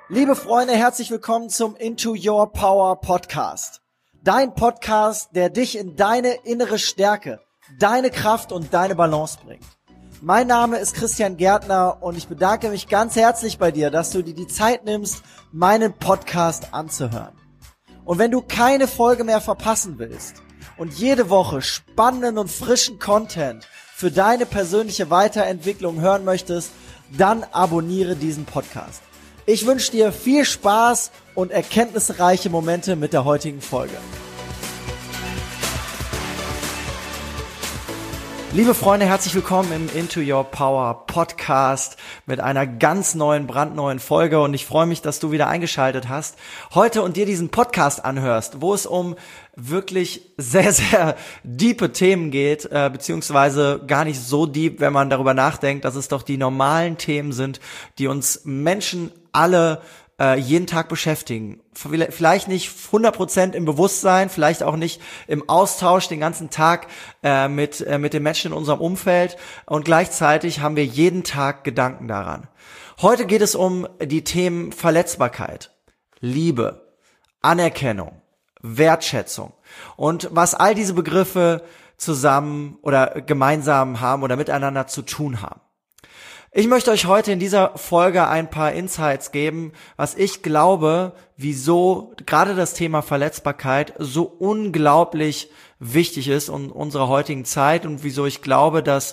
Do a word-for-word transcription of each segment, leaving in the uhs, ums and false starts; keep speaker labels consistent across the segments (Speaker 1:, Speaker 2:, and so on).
Speaker 1: Liebe Freunde, herzlich willkommen zum Into Your Power Podcast. Dein Podcast, der dich in deine innere Stärke, deine Kraft und deine Balance bringt. Mein Name ist Christian Gärtner und ich bedanke mich ganz herzlich bei dir, dass du dir die Zeit nimmst, meinen Podcast anzuhören. Und wenn du keine Folge mehr verpassen willst und jede Woche spannenden und frischen Content für deine persönliche Weiterentwicklung hören möchtest, dann abonniere diesen Podcast. Ich wünsche dir viel Spaß und erkenntnisreiche Momente mit der heutigen Folge. Liebe Freunde, herzlich willkommen im Into Your Power Podcast mit einer ganz neuen, brandneuen Folge und ich freue mich, dass du wieder eingeschaltet hast heute und dir diesen Podcast anhörst, wo es um wirklich sehr, sehr diepe Themen geht, äh, beziehungsweise gar nicht so deep, wenn man darüber nachdenkt, dass es doch die normalen Themen sind, die uns Menschen alle äh, jeden Tag beschäftigen. Vielleicht nicht hundert Prozent im Bewusstsein, vielleicht auch nicht im Austausch den ganzen Tag äh, mit äh, mit den Menschen in unserem Umfeld und gleichzeitig haben wir jeden Tag Gedanken daran. Heute geht es um die Themen Verletzbarkeit, Liebe, Anerkennung, Wertschätzung und was all diese Begriffe zusammen oder gemeinsam haben oder miteinander zu tun haben. Ich möchte euch heute in dieser Folge ein paar Insights geben, was ich glaube, wieso gerade das Thema Verletzbarkeit so unglaublich wichtig ist in unserer heutigen Zeit und wieso ich glaube, dass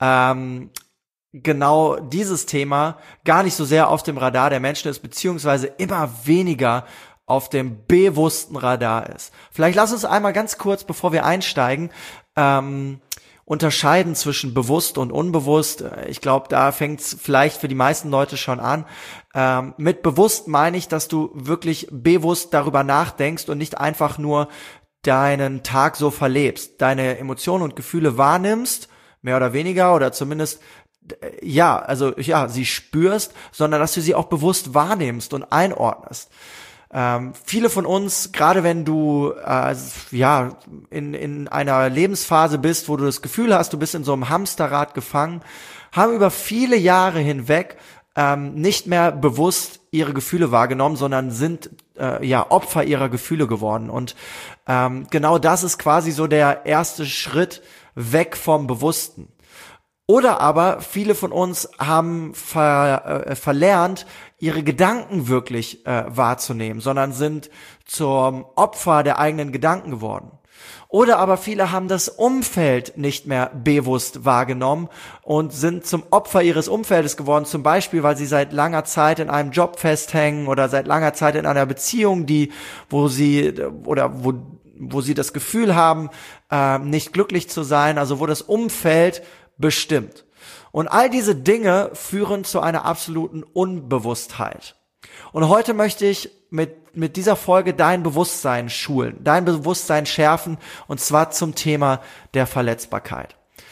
Speaker 1: ähm, genau dieses Thema gar nicht so sehr auf dem Radar der Menschen ist, beziehungsweise immer weniger auf dem bewussten Radar ist. Vielleicht lass uns einmal ganz kurz, bevor wir einsteigen, ähm, unterscheiden zwischen bewusst und unbewusst. Ich glaube, da fängt es vielleicht für die meisten Leute schon an. Ähm, mit bewusst meine ich, dass du wirklich bewusst darüber nachdenkst und nicht einfach nur deinen Tag so verlebst, deine Emotionen und Gefühle wahrnimmst, mehr oder weniger, oder zumindest ja, also ja, sie spürst, sondern dass du sie auch bewusst wahrnimmst und einordnest. Ähm, viele von uns, gerade wenn du äh, ja in in einer Lebensphase bist, wo du das Gefühl hast, du bist in so einem Hamsterrad gefangen, haben über viele Jahre hinweg ähm, nicht mehr bewusst ihre Gefühle wahrgenommen, sondern sind äh, ja Opfer ihrer Gefühle geworden. Und ähm, genau das ist quasi so der erste Schritt weg vom Bewussten. Oder aber viele von uns haben ver, äh, verlernt, ihre Gedanken wirklich äh, wahrzunehmen, sondern sind zum Opfer der eigenen Gedanken geworden. Oder aber viele haben das Umfeld nicht mehr bewusst wahrgenommen und sind zum Opfer ihres Umfeldes geworden, zum Beispiel, weil sie seit langer Zeit in einem Job festhängen oder seit langer Zeit in einer Beziehung, die, wo sie oder wo wo sie das Gefühl haben, äh, nicht glücklich zu sein, also wo das Umfeld bestimmt. Und all diese Dinge führen zu einer absoluten Unbewusstheit. Und heute möchte ich mit mit dieser Folge dein Bewusstsein schulen, dein Bewusstsein schärfen, und zwar zum Thema der Verletzbarkeit.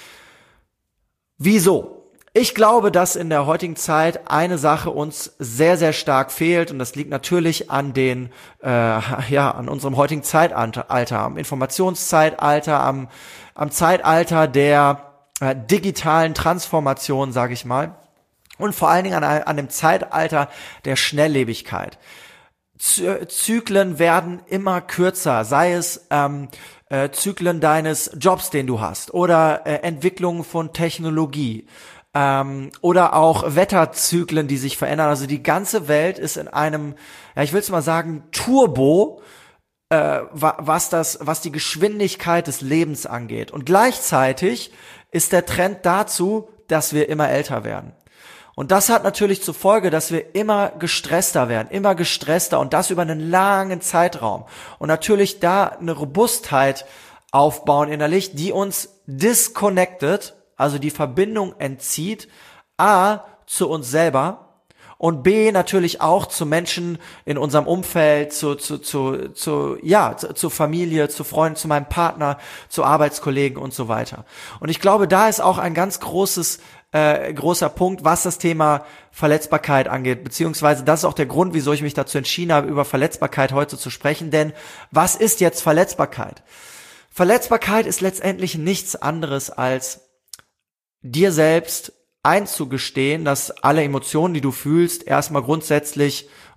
Speaker 1: Wieso? Ich glaube, dass in der heutigen Zeit eine Sache uns sehr, sehr stark fehlt, und das liegt natürlich an den, äh, ja, an unserem heutigen Zeitalter, am Informationszeitalter, am, am Zeitalter der äh, digitalen Transformation, sage ich mal, und vor allen Dingen an, an dem Zeitalter der Schnelllebigkeit. Z- Zyklen werden immer kürzer, sei es ähm, äh, Zyklen deines Jobs, den du hast, oder äh, Entwicklung von Technologie, ähm, oder auch Wetterzyklen, die sich verändern. Also die ganze Welt ist in einem, ja, ich will es mal sagen, Turbo, äh, was das, was die Geschwindigkeit des Lebens angeht. Und gleichzeitig ist der Trend dazu, dass wir immer älter werden. Und das hat natürlich zur Folge, dass wir immer gestresster werden, immer gestresster, und das über einen langen Zeitraum. Und natürlich da eine Robustheit aufbauen innerlich, die uns disconnected, also die Verbindung entzieht, A, zu uns selber, und B, natürlich auch zu Menschen in unserem Umfeld, zu, zu, zu, zu, ja, zu, zu Familie, zu Freunden, zu meinem Partner, zu Arbeitskollegen und so weiter. Und ich glaube, da ist auch ein ganz großes, äh, großer Punkt, was das Thema Verletzbarkeit angeht, beziehungsweise das ist auch der Grund, wieso ich mich dazu entschieden habe, über Verletzbarkeit heute zu sprechen, denn was ist jetzt Verletzbarkeit? Verletzbarkeit ist letztendlich nichts anderes als dir selbst einzugestehen, dass alle Emotionen, die du fühlst, erstmal grundsätzlich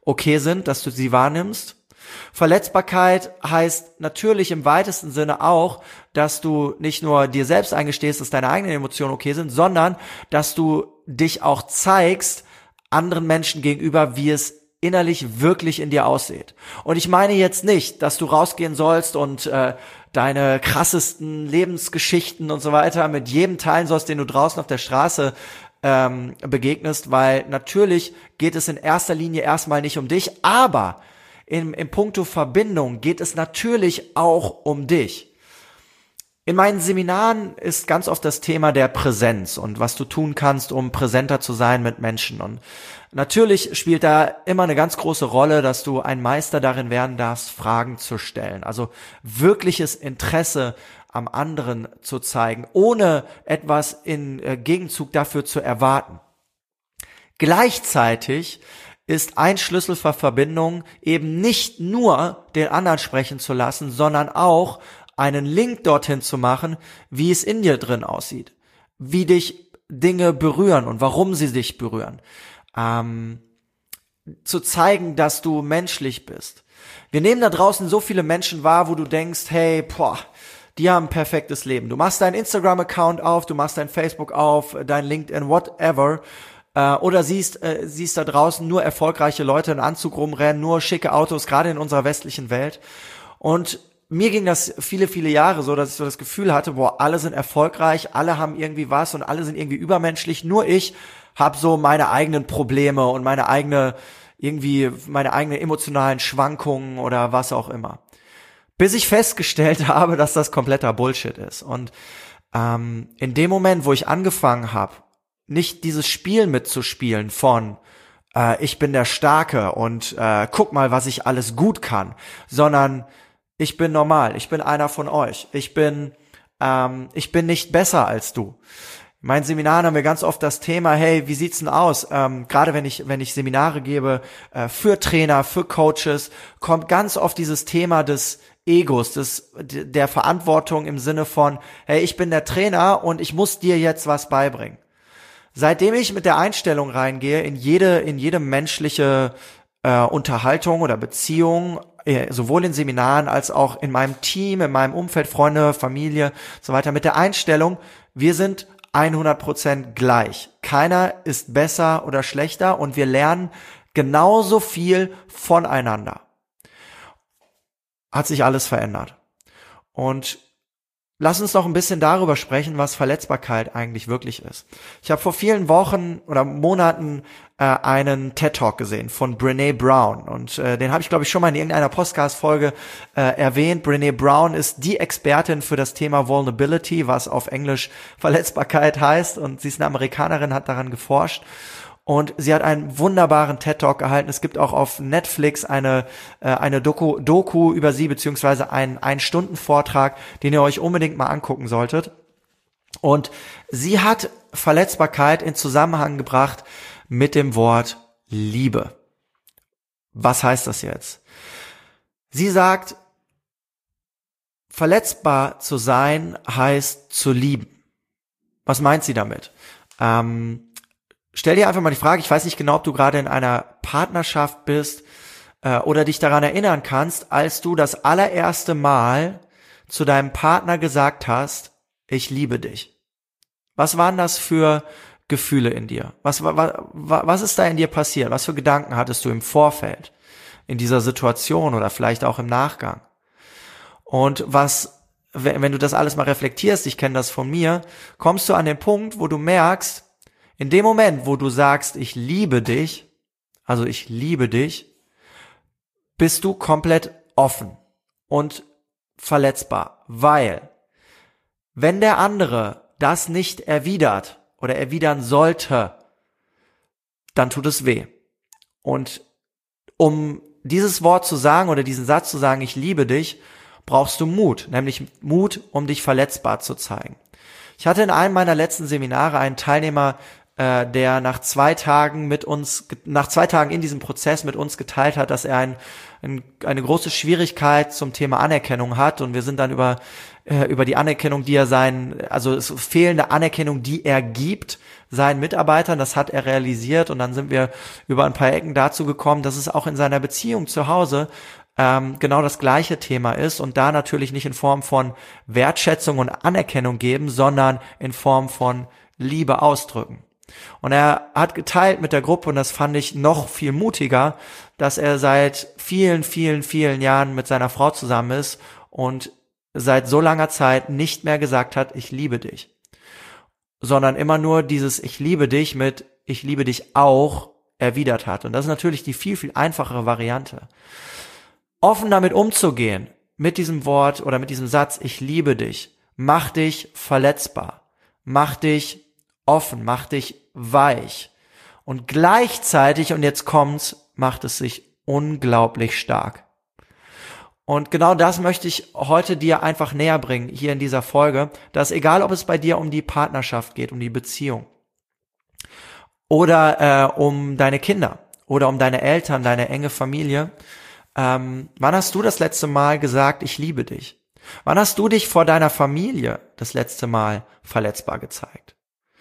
Speaker 1: okay sind, dass du sie wahrnimmst. Verletzbarkeit heißt natürlich im weitesten Sinne auch, dass du nicht nur dir selbst eingestehst, dass deine eigenen Emotionen okay sind, sondern dass du dich auch zeigst anderen Menschen gegenüber, wie es innerlich wirklich in dir aussieht. Und ich meine jetzt nicht, dass du rausgehen sollst und äh, deine krassesten Lebensgeschichten und so weiter mit jedem teilen sollst, den du draußen auf der Straße ähm, begegnest, weil natürlich geht es in erster Linie erstmal nicht um dich, aber im, im Punkto Verbindung geht es natürlich auch um dich. In meinen Seminaren ist ganz oft das Thema der Präsenz und was du tun kannst, um präsenter zu sein mit Menschen. Und natürlich spielt da immer eine ganz große Rolle, dass du ein Meister darin werden darfst, Fragen zu stellen. Also wirkliches Interesse am anderen zu zeigen, ohne etwas in äh, Gegenzug dafür zu erwarten. Gleichzeitig ist ein Schlüssel für Verbindung eben nicht nur den anderen sprechen zu lassen, sondern auch einen Link dorthin zu machen, wie es in dir drin aussieht, wie dich Dinge berühren und warum sie dich berühren, ähm, zu zeigen, dass du menschlich bist. Wir nehmen da draußen so viele Menschen wahr, wo du denkst, hey, boah, die haben ein perfektes Leben. Du machst deinen Instagram-Account auf, du machst dein Facebook auf, dein LinkedIn, whatever, äh, oder siehst, äh, siehst da draußen nur erfolgreiche Leute in Anzug rumrennen, nur schicke Autos, gerade in unserer westlichen Welt. Und mir ging das viele, viele Jahre so, dass ich so das Gefühl hatte, boah, alle sind erfolgreich, alle haben irgendwie was und alle sind irgendwie übermenschlich. Nur ich habe so meine eigenen Probleme und meine eigene, irgendwie meine eigenen emotionalen Schwankungen oder was auch immer. Bis ich festgestellt habe, dass das kompletter Bullshit ist. Und ähm, in dem Moment, wo ich angefangen habe, nicht dieses Spiel mitzuspielen von äh, ich bin der Starke und äh, guck mal, was ich alles gut kann, sondern ich bin normal, ich bin einer von euch. Ich bin, ähm, ich bin nicht besser als du. In meinen Seminaren haben wir ganz oft das Thema, hey, wie sieht's denn aus? Ähm, gerade wenn ich, wenn ich Seminare gebe äh, für Trainer, für Coaches, kommt ganz oft dieses Thema des Egos, des, der Verantwortung im Sinne von, hey, ich bin der Trainer und ich muss dir jetzt was beibringen. Seitdem ich mit der Einstellung reingehe in jede, in jede menschliche äh, Unterhaltung oder Beziehung, sowohl in Seminaren als auch in meinem Team, in meinem Umfeld, Freunde, Familie, so weiter, mit der Einstellung, wir sind hundert Prozent gleich. Keiner ist besser oder schlechter und wir lernen genauso viel voneinander. Hat sich alles verändert. Und lass uns noch ein bisschen darüber sprechen, was Verletzbarkeit eigentlich wirklich ist. Ich habe vor vielen Wochen oder Monaten äh, einen TED-Talk gesehen von Brené Brown und äh, den habe ich, glaube ich, schon mal in irgendeiner Podcast-Folge äh, erwähnt. Brené Brown ist die Expertin für das Thema Vulnerability, was auf Englisch Verletzbarkeit heißt, und sie ist eine Amerikanerin, hat daran geforscht. Und sie hat einen wunderbaren TED-Talk gehalten. Es gibt auch auf Netflix eine äh, eine Doku, Doku über sie, beziehungsweise einen Ein-Stunden-Vortrag, den ihr euch unbedingt mal angucken solltet. Und sie hat Verletzbarkeit in Zusammenhang gebracht mit dem Wort Liebe. Was heißt das jetzt? Sie sagt, verletzbar zu sein heißt zu lieben. Was meint sie damit? Ähm, Stell dir einfach mal die Frage, ich weiß nicht genau, ob du gerade in einer Partnerschaft bist äh, oder dich daran erinnern kannst, als du das allererste Mal zu deinem Partner gesagt hast, ich liebe dich. Was waren das für Gefühle in dir? Was, was, was ist da in dir passiert? Was für Gedanken hattest du im Vorfeld in dieser Situation oder vielleicht auch im Nachgang? Und was, wenn du das alles mal reflektierst, ich kenne das von mir, kommst du an den Punkt, wo du merkst, in dem Moment, wo du sagst, ich liebe dich, also ich liebe dich, bist du komplett offen und verletzbar, weil wenn der andere das nicht erwidert oder erwidern sollte, dann tut es weh. Und um dieses Wort zu sagen oder diesen Satz zu sagen, ich liebe dich, brauchst du Mut, nämlich Mut, um dich verletzbar zu zeigen. Ich hatte in einem meiner letzten Seminare einen Teilnehmer, der nach zwei Tagen mit uns, nach zwei Tagen in diesem Prozess mit uns geteilt hat, dass er ein, ein, eine große Schwierigkeit zum Thema Anerkennung hat, und wir sind dann über äh, über die Anerkennung, die er seinen, also es fehlende Anerkennung, die er gibt seinen Mitarbeitern, das hat er realisiert und dann sind wir über ein paar Ecken dazu gekommen, dass es auch in seiner Beziehung zu Hause ähm, genau das gleiche Thema ist und da natürlich nicht in Form von Wertschätzung und Anerkennung geben, sondern in Form von Liebe ausdrücken. Und er hat geteilt mit der Gruppe, und das fand ich noch viel mutiger, dass er seit vielen, vielen, vielen Jahren mit seiner Frau zusammen ist und seit so langer Zeit nicht mehr gesagt hat, ich liebe dich, sondern immer nur dieses ich liebe dich mit ich liebe dich auch erwidert hat. Und das ist natürlich die viel, viel einfachere Variante. Offen damit umzugehen, mit diesem Wort oder mit diesem Satz, ich liebe dich, mach dich verletzbar, mach dich offen, mach dich weich. Und gleichzeitig, und jetzt kommt's, macht es sich unglaublich stark. Und genau das möchte ich heute dir einfach näher bringen, hier in dieser Folge, dass egal, ob es bei dir um die Partnerschaft geht, um die Beziehung oder äh, um deine Kinder oder um deine Eltern, deine enge Familie, ähm, wann hast du das letzte Mal gesagt, ich liebe dich? Wann hast du dich vor deiner Familie das letzte Mal verletzbar gezeigt?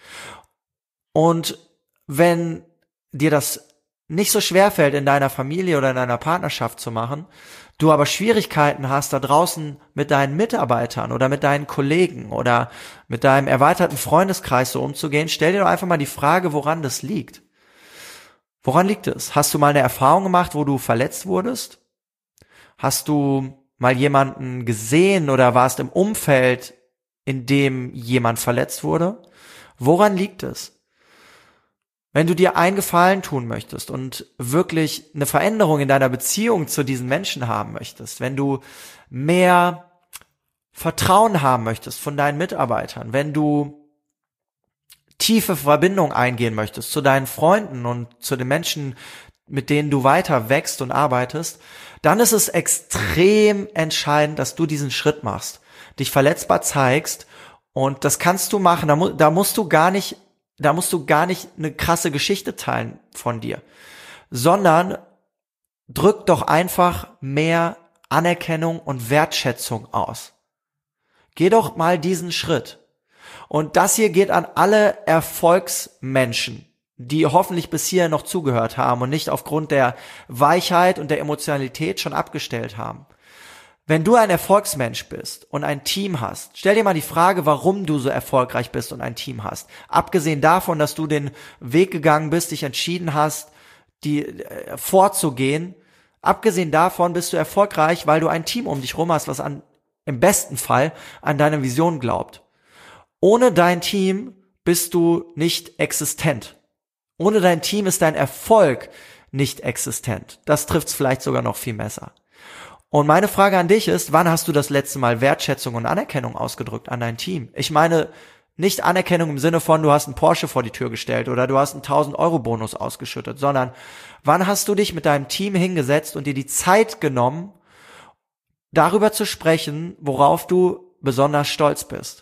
Speaker 1: Und wenn dir das nicht so schwer fällt, in deiner Familie oder in deiner Partnerschaft zu machen, du aber Schwierigkeiten hast, da draußen mit deinen Mitarbeitern oder mit deinen Kollegen oder mit deinem erweiterten Freundeskreis so umzugehen, stell dir doch einfach mal die Frage, woran das liegt. Woran liegt es? Hast du mal eine Erfahrung gemacht, wo du verletzt wurdest? Hast du mal jemanden gesehen oder warst im Umfeld, in dem jemand verletzt wurde? Woran liegt es? Wenn du dir einen Gefallen tun möchtest und wirklich eine Veränderung in deiner Beziehung zu diesen Menschen haben möchtest, wenn du mehr Vertrauen haben möchtest von deinen Mitarbeitern, wenn du tiefe Verbindung eingehen möchtest zu deinen Freunden und zu den Menschen, mit denen du weiter wächst und arbeitest, dann ist es extrem entscheidend, dass du diesen Schritt machst, dich verletzbar zeigst, und das kannst du machen, da, mu- da musst du gar nicht Da musst du gar nicht eine krasse Geschichte teilen von dir, sondern drück doch einfach mehr Anerkennung und Wertschätzung aus. Geh doch mal diesen Schritt. Und das hier geht an alle Erfolgsmenschen, die hoffentlich bis hierhin noch zugehört haben und nicht aufgrund der Weichheit und der Emotionalität schon abgestellt haben. Wenn du ein Erfolgsmensch bist und ein Team hast, stell dir mal die Frage, warum du so erfolgreich bist und ein Team hast. Abgesehen davon, dass du den Weg gegangen bist, dich entschieden hast, die äh, vorzugehen, abgesehen davon bist du erfolgreich, weil du ein Team um dich rum hast, was an, im besten Fall an deine Vision glaubt. Ohne dein Team bist du nicht existent. Ohne dein Team ist dein Erfolg nicht existent. Das trifft's vielleicht sogar noch viel besser. Und meine Frage an dich ist, wann hast du das letzte Mal Wertschätzung und Anerkennung ausgedrückt an dein Team? Ich meine nicht Anerkennung im Sinne von, du hast einen Porsche vor die Tür gestellt oder du hast einen tausend Euro Bonus ausgeschüttet, sondern wann hast du dich mit deinem Team hingesetzt und dir die Zeit genommen, darüber zu sprechen, worauf du besonders stolz bist?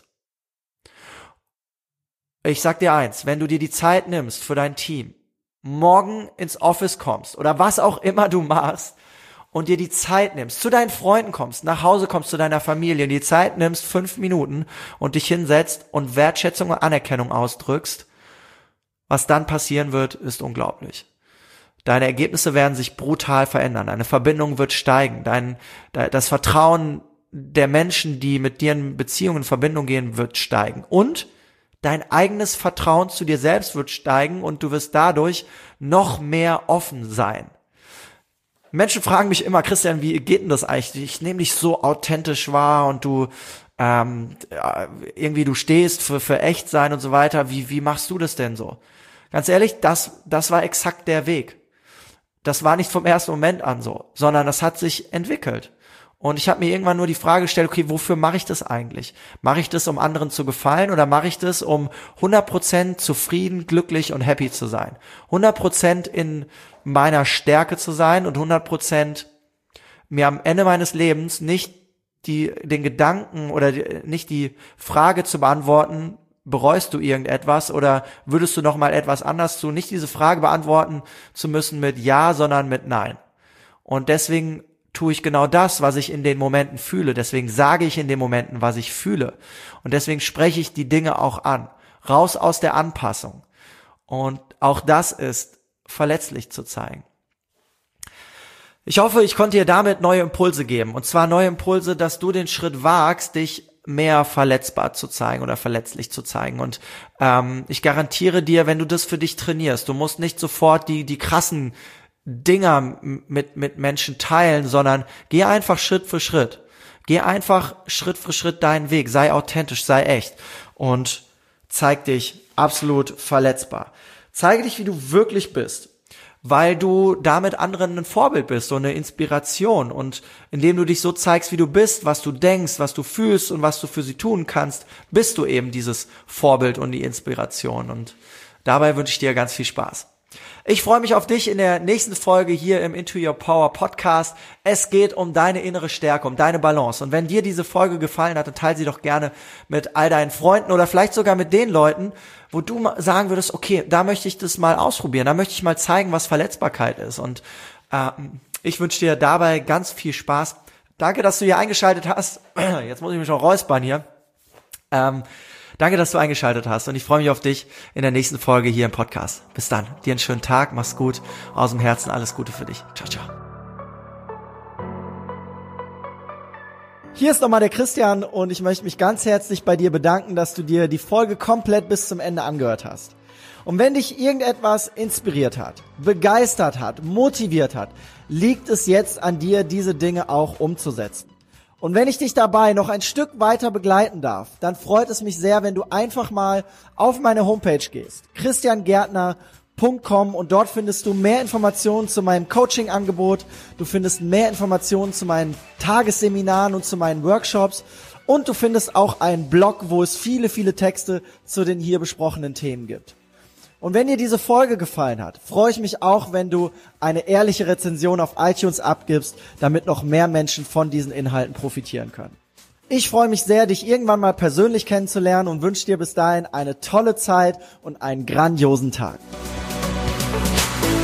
Speaker 1: Ich sag dir eins, wenn du dir die Zeit nimmst für dein Team, morgen ins Office kommst oder was auch immer du machst, und dir die Zeit nimmst, zu deinen Freunden kommst, nach Hause kommst, zu deiner Familie, die Zeit nimmst, fünf Minuten und dich hinsetzt und Wertschätzung und Anerkennung ausdrückst, was dann passieren wird, ist unglaublich. Deine Ergebnisse werden sich brutal verändern, deine Verbindung wird steigen, dein, das Vertrauen der Menschen, die mit dir in Beziehungen in Verbindung gehen, wird steigen und dein eigenes Vertrauen zu dir selbst wird steigen und du wirst dadurch noch mehr offen sein. Menschen fragen mich immer, Christian, wie geht denn das eigentlich? Ich nehme dich so authentisch wahr und du ähm, irgendwie du stehst für für echt sein und so weiter. Wie wie machst du das denn so? Ganz ehrlich, das das war exakt der Weg. Das war nicht vom ersten Moment an so, sondern das hat sich entwickelt. Und ich habe mir irgendwann nur die Frage gestellt, okay, wofür mache ich das eigentlich? Mache ich das, um anderen zu gefallen oder mache ich das, um hundert Prozent zufrieden, glücklich und happy zu sein? hundert Prozent in meiner Stärke zu sein und hundert Prozent mir am Ende meines Lebens nicht die den Gedanken oder die, nicht die Frage zu beantworten, bereust du irgendetwas oder würdest du noch mal etwas anders tun? Nicht diese Frage beantworten zu müssen mit Ja, sondern mit Nein. Und deswegen tue ich genau das, was ich in den Momenten fühle. Deswegen sage ich in den Momenten, was ich fühle. Und deswegen spreche ich die Dinge auch an. Raus aus der Anpassung. Und auch das ist verletzlich zu zeigen. Ich hoffe, ich konnte dir damit neue Impulse geben. Und zwar neue Impulse, dass du den Schritt wagst, dich mehr verletzbar zu zeigen oder verletzlich zu zeigen. Und ähm, ich garantiere dir, wenn du das für dich trainierst, du musst nicht sofort die die krassen Dinger mit mit Menschen teilen, sondern geh einfach Schritt für Schritt. Geh einfach Schritt für Schritt deinen Weg. Sei authentisch, sei echt und zeig dich absolut verletzbar. Zeige dich, wie du wirklich bist. Weil du damit anderen ein Vorbild bist, so eine Inspiration, und indem du dich so zeigst, wie du bist, was du denkst, was du fühlst und was du für sie tun kannst, bist du eben dieses Vorbild und die Inspiration, und dabei wünsche ich dir ganz viel Spaß. Ich freue mich auf dich in der nächsten Folge hier im Into Your Power Podcast. Es geht um deine innere Stärke, um deine Balance. Und wenn dir diese Folge gefallen hat, dann teile sie doch gerne mit all deinen Freunden oder vielleicht sogar mit den Leuten, wo du sagen würdest, okay, da möchte ich das mal ausprobieren, da möchte ich mal zeigen, was Verletzbarkeit ist. Und ähm, ich wünsche dir dabei ganz viel Spaß. Danke, dass du hier eingeschaltet hast. Jetzt muss ich mich noch räuspern hier. Ähm, Danke, dass du eingeschaltet hast, und ich freue mich auf dich in der nächsten Folge hier im Podcast. Bis dann. Dir einen schönen Tag. Mach's gut. Aus dem Herzen alles Gute für dich. Ciao, ciao. Hier ist nochmal der Christian, und ich möchte mich ganz herzlich bei dir bedanken, dass du dir die Folge komplett bis zum Ende angehört hast. Und wenn dich irgendetwas inspiriert hat, begeistert hat, motiviert hat, liegt es jetzt an dir, diese Dinge auch umzusetzen. Und wenn ich dich dabei noch ein Stück weiter begleiten darf, dann freut es mich sehr, wenn du einfach mal auf meine Homepage gehst, christian gärtner punkt com, und dort findest du mehr Informationen zu meinem Coaching-Angebot, du findest mehr Informationen zu meinen Tagesseminaren und zu meinen Workshops, und du findest auch einen Blog, wo es viele, viele Texte zu den hier besprochenen Themen gibt. Und wenn dir diese Folge gefallen hat, freue ich mich auch, wenn du eine ehrliche Rezension auf iTunes abgibst, damit noch mehr Menschen von diesen Inhalten profitieren können. Ich freue mich sehr, dich irgendwann mal persönlich kennenzulernen, und wünsche dir bis dahin eine tolle Zeit und einen grandiosen Tag.